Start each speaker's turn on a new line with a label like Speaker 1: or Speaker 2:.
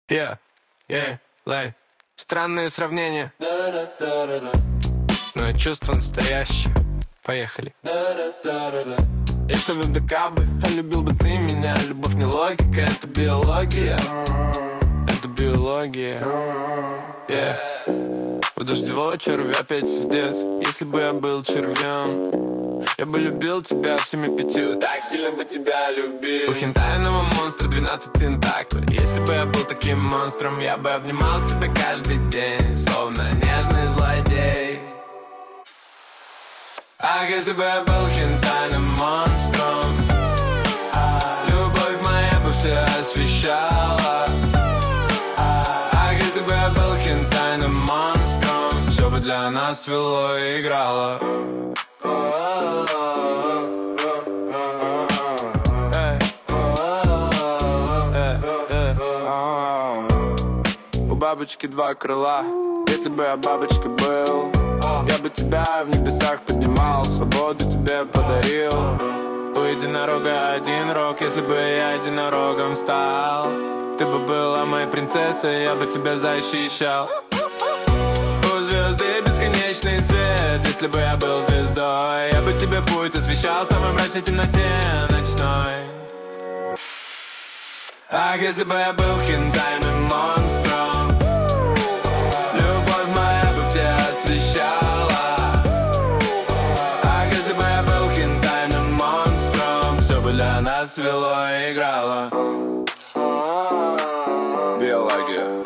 Speaker 1: Лай. Странные сравнения, но чувство настоящее. Поехали. Это ВДК бы, а любил бы ты меня. Любовь не логика, это биология. Это биология. У дождевого червя 5 сердец. Если бы я был червем, я бы любил тебя всеми 5. Так сильно бы тебя любил. У хентайного монстра 12 тентаклей. Если бы я был таким монстром, я бы обнимал тебя каждый день, словно нежный злодей. А если бы я был хентайным монстром, любовь моя бы все освещала. А если бы я был хентайным монстром, все бы для нас свело и играло. У бабочки 2 крыла. Если бы я бабочкой был, я бы тебя в небесах поднимал, свободу тебе подарил. У единорога 1 рог. Если бы я единорогом стал, ты бы была моей принцессой, я бы тебя защищал. У звезды бесконечный свет. Если бы я был звездой, я бы тебе путь освещал в самой мрачной темноте ночной. А если бы я был хентайным монстром, любовь моя бы все освещала. А если бы я был хентайным монстром, все бы для нас свело и играло. Биология.